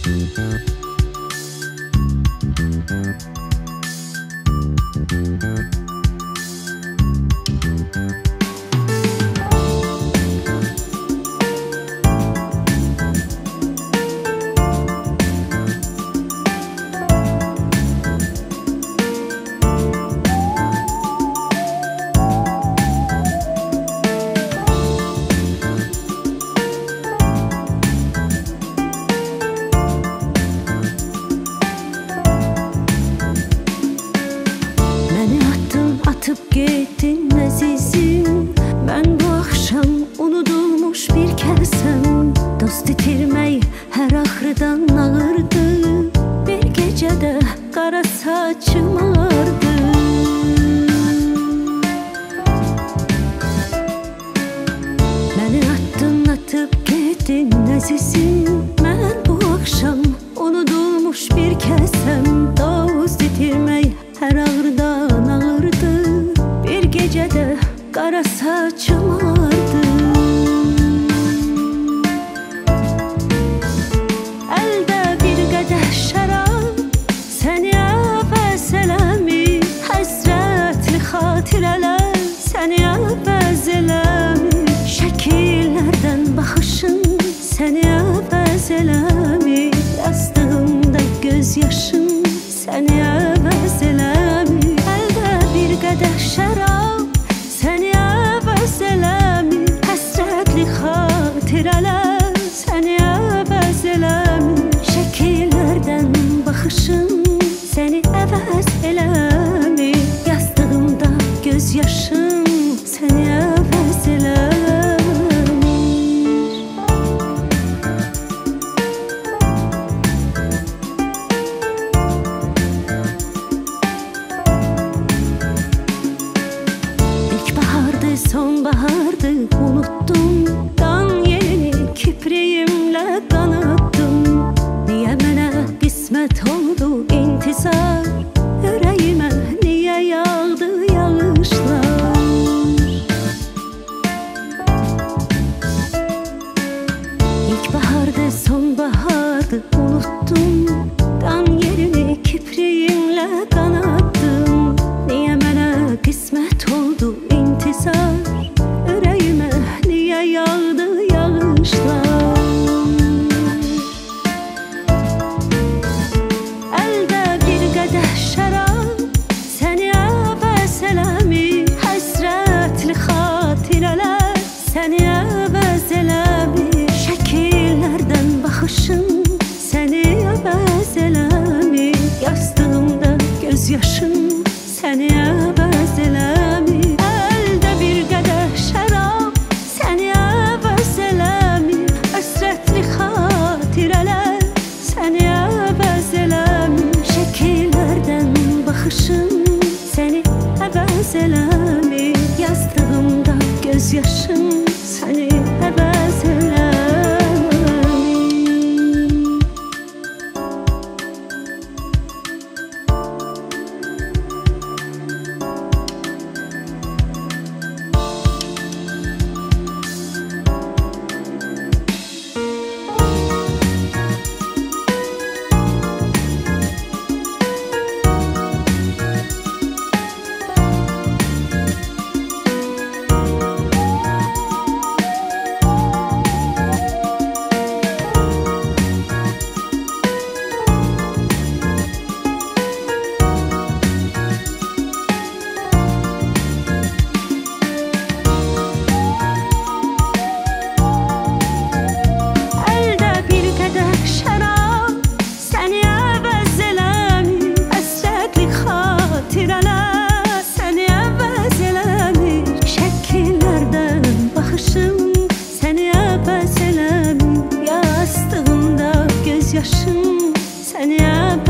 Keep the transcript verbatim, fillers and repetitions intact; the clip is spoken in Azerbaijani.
Atıp gittin əzizim, mən bu axşam unudulmuş bir kəsəm. Dost itirmək hər axırdan ağırdı, bir gecədə qara saçım ağardı. Məni atdın, atıb gittin əzizim, mən bu axşam unudulmuş bir kəsəm. Dost itirmək hər ağırdan ağırdı, bir gecədə qara saçım ağardı. Əldə bir qədəh şərab, səni əvəz eləmir. Həsrətli xatirələr səni əvəz eləmir. Şəkillərdən baxışın səni əvəz eləmir. Yastığımda göz yaşın səni əvəz eləmir. Əldə bir qədəh şərab səni əvəz eləmir. Həsrətli xatirələr səni əvəz eləmir. Şəkillərdən baxışın səni əvəz eləmir. Yastığımda göz yaşın səni əvəz eləmir. Sonbahardı, unuttum dan yerini, kipriyimlə qanattım. Niyə mənə qismət oldu intizar, ürəyimə niyə yağdı yağışlar? İlk bahardı, sonbahardı, unuttum dan yerini, kipriyimlə qanattım. Niyə mənə qismət oldu intizar, ürəyimə niyə yağdı yağışlar? Əldə bir qədəh şərab səni əvəz eləmir. Həsrətli xatirələr səni əvəz eləmir. Şəkillərdən baxışın səni əvəz eləmir. Yastığımda göz yaşın səni əvəz eləmir. Əldə bir qədəh şərab səni əvəz eləmir. Həsrətli xatirələr səni əvəz eləmir. Şəkillərdən baxışın səni əvəz eləmir. Yastığımda göz yaşın səni əvəz eləmir. Yaşın səni əvəz